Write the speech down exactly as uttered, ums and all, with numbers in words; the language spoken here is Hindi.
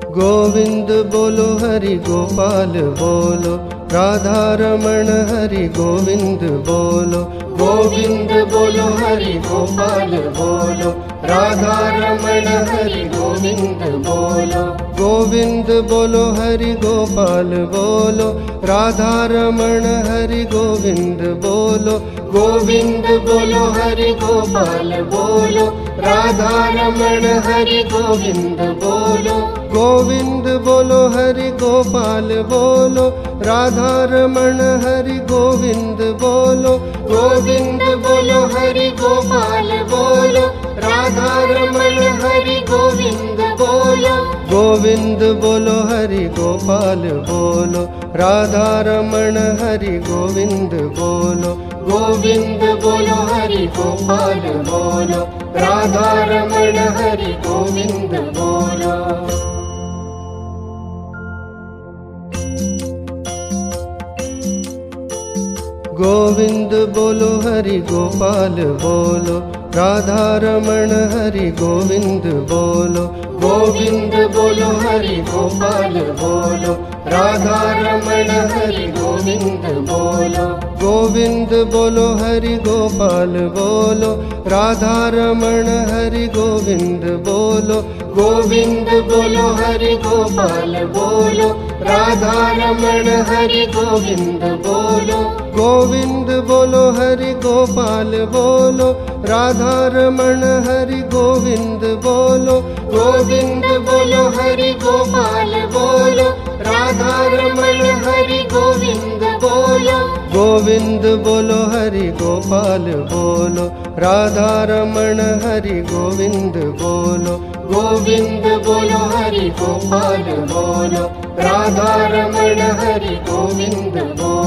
गोविंद बोलो हरि गोपाल बोलो, राधा रमण हरि गोविंद बोलो। गोविंद बोलो हरि गोपाल बोलो, राधा रमण हरि गोविंद बोलो। गोविंद बोलो हरि गोपाल बोलो, राधा रमण हरि गोविंद बोलो। गोविंद बोलो हरि गोपाल बोलो, राधा रमण हरि गोविंद बोलो। गोविंद बोलो हरि गोपाल बोलो, राधा रमण हरि गोविंद बोलो। गोविंद बोलो हरि गोपाल बोलो, राधा रमण हरि गोविंद बोलो। गोविंद बोलो हरि गोपाल बोलो, राधा रमण हरि गोविंद बोलो। गोविंद बोलो हरि गोपाल बोलो, राधा रमण हरि गोविंद बोलो। गोविंद बोलो हरि गोपाल बोलो, राधा रमण हरि गोविंद बोलो। गोविंद बोलो हरि गोपाल बोलो, राधा रमण हरि गोविंद बोलो। गोविंद बोलो हरि गोपाल बोलो, राधा रमण हरि गोविंद बोलो। गोविंद बोलो हरि गोपाल बोलो, राधा रमण हरि गोविंद बोलो। गोविंद बोलो हरि गोपाल बोलो, राधा रमण हरि गोविंद बोलो। गोविंद बोलो हरि गोपाल बोलो, राधा रमण हरि गोविंद बोलो। गोविंद बोलो हरि गोपाल बोलो, राधा रमण हरि गोविंद बोलो। गोविंद बोलो हरि गोपाल बोलो, राधा रमण हरि गोविंद बोलो।